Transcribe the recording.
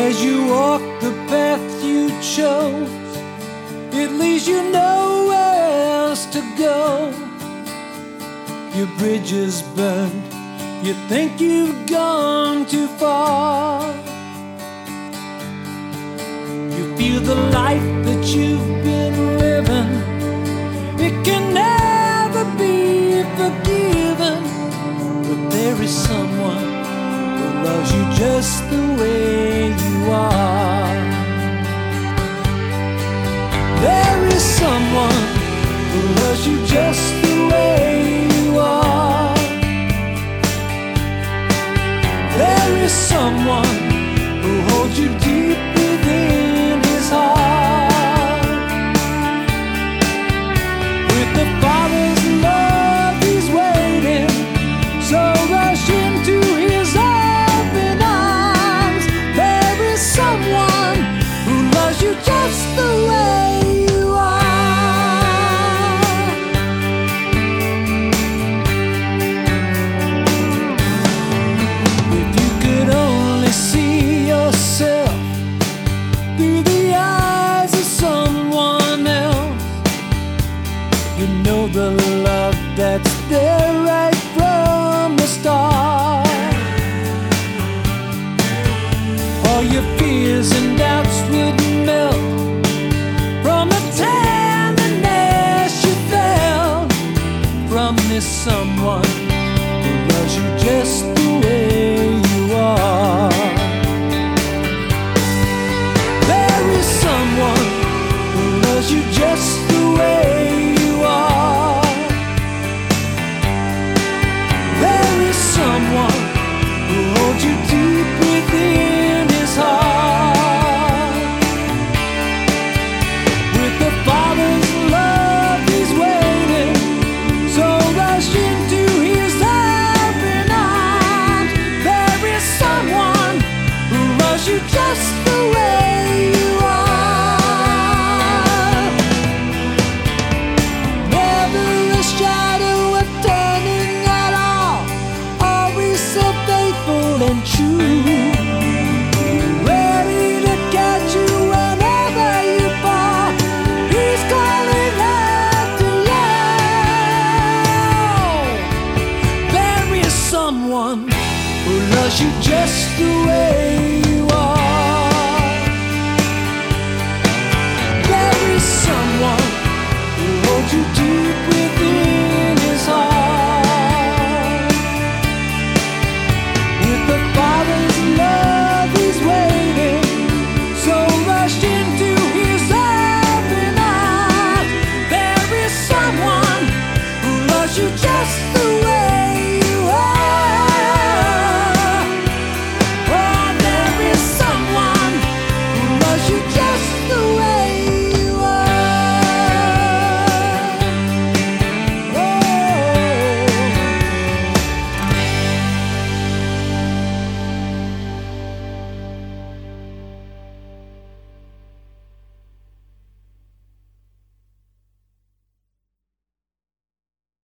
As you walk the path you chose, it leaves you nowhere else to go. Your bridge is burned, you think you've gone too far. You feel the life that you've been living, it can never be forgiven. But there is someone who loves you just the way you are. There is someone who loves you just the way you are. There is someone who holds you deep within his heart. With the Father's love he's waiting, so rush into his open arms. There is someone who loves you just the way you are. If you could only see yourself through the eyes of someone else, you know the love that's there right from the start. All your fears and doubts would melt from the tenderness you felt from this someone who loves you just the way you are. There is someone who loves you just the way you are. There is someone who holds you deep within his heart. With the Father's love he's waiting, so rush into his open arms. There is someone who loves you just the way you are. Never a shadow of turning at all, always so faithful and true. Ready to catch you whenever you fall, he's calling out to you. There is someone who loves you just the way